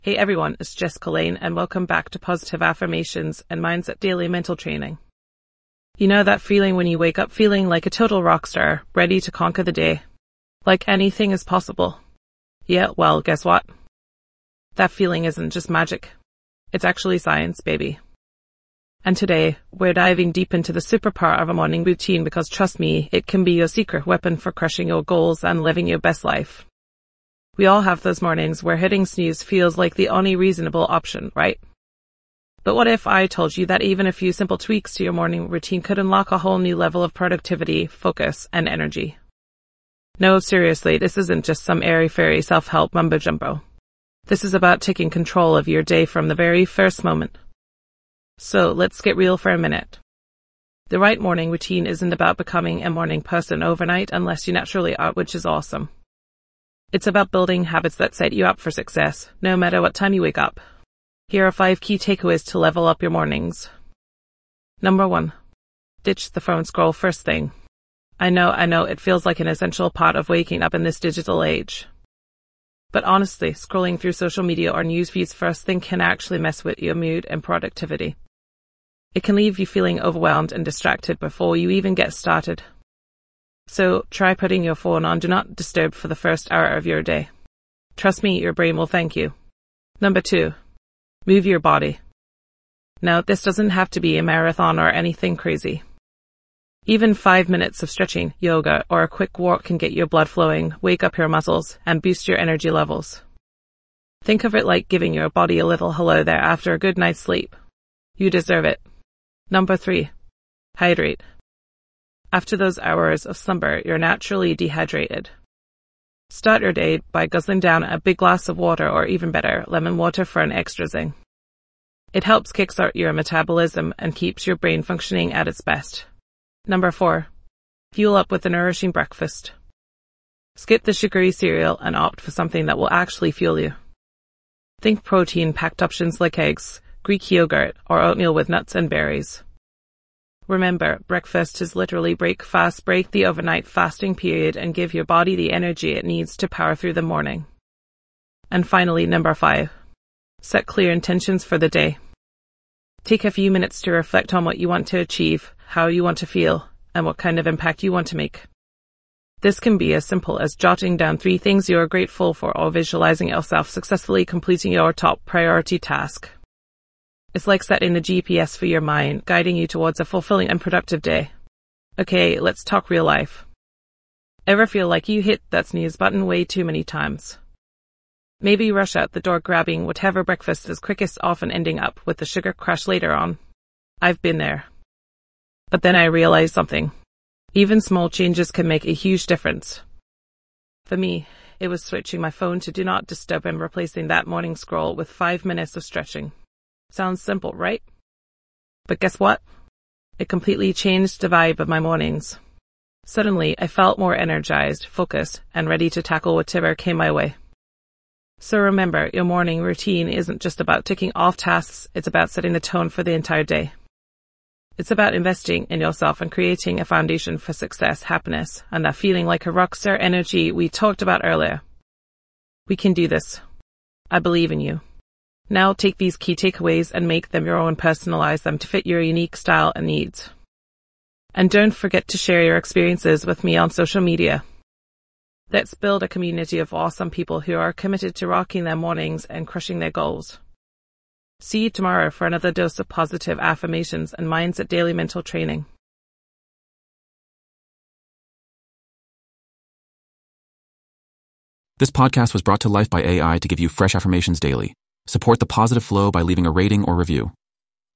Hey everyone, it's Jessica Lane and welcome back to Positive Affirmations and Mindset Daily Mental Training. You know that feeling when you wake up feeling like a total rock star, ready to conquer the day? Like anything is possible. Yeah, well, guess what? That feeling isn't just magic. It's actually science, baby. And today, we're diving deep into the superpower of a morning routine because trust me, it can be your secret weapon for crushing your goals and living your best life. We all have those mornings where hitting snooze feels like the only reasonable option, right? But what if I told you that even a few simple tweaks to your morning routine could unlock a whole new level of productivity, focus, and energy? No, seriously, this isn't just some airy-fairy self-help mumbo-jumbo. This is about taking control of your day from the very first moment. So let's get real for a minute. The right morning routine isn't about becoming a morning person overnight unless you naturally are, which is awesome. It's about building habits that set you up for success, no matter what time you wake up. Here are 5 key takeaways to level up your mornings. Number 1. Ditch the phone scroll first thing. I know, it feels like an essential part of waking up in this digital age. But honestly, scrolling through social media or news feeds first thing can actually mess with your mood and productivity. It can leave you feeling overwhelmed and distracted before you even get started. So try putting your phone on Do Not Disturb for the first hour of your day. Trust me, your brain will thank you. Number 2. Move your body. Now, this doesn't have to be a marathon or anything crazy. Even 5 minutes of stretching, yoga, or a quick walk can get your blood flowing, wake up your muscles, and boost your energy levels. Think of it like giving your body a little hello there after a good night's sleep. You deserve it. Number 3. Hydrate. After those hours of slumber, you're naturally dehydrated. Start your day by guzzling down a big glass of water or even better, lemon water for an extra zing. It helps kickstart your metabolism and keeps your brain functioning at its best. Number 4. Fuel up with a nourishing breakfast. Skip the sugary cereal and opt for something that will actually fuel you. Think protein-packed options like eggs, Greek yogurt, or oatmeal with nuts and berries. Remember, breakfast is literally break the overnight fasting period and give your body the energy it needs to power through the morning. And finally, number 5. Set clear intentions for the day. Take a few minutes to reflect on what you want to achieve, how you want to feel, and what kind of impact you want to make. This can be as simple as jotting down 3 things you are grateful for or visualizing yourself successfully completing your top priority task. It's like setting the GPS for your mind, guiding you towards a fulfilling and productive day. Okay, let's talk real life. Ever feel like you hit that snooze button way too many times? Maybe you rush out the door grabbing whatever breakfast is quickest, often ending up with the sugar crash later on. I've been there. But then I realized something. Even small changes can make a huge difference. For me, it was switching my phone to Do Not Disturb and replacing that morning scroll with 5 minutes of stretching. Sounds simple, right? But guess what? It completely changed the vibe of my mornings. Suddenly, I felt more energized, focused, and ready to tackle whatever came my way. So remember, your morning routine isn't just about ticking off tasks, it's about setting the tone for the entire day. It's about investing in yourself and creating a foundation for success, happiness, and that feeling like a rock star energy we talked about earlier. We can do this. I believe in you. Now take these key takeaways and make them your own, personalize them to fit your unique style and needs. And don't forget to share your experiences with me on social media. Let's build a community of awesome people who are committed to rocking their mornings and crushing their goals. See you tomorrow for another dose of positive affirmations and mindset daily mental training. This podcast was brought to life by AI to give you fresh affirmations daily. Support the positive flow by leaving a rating or review.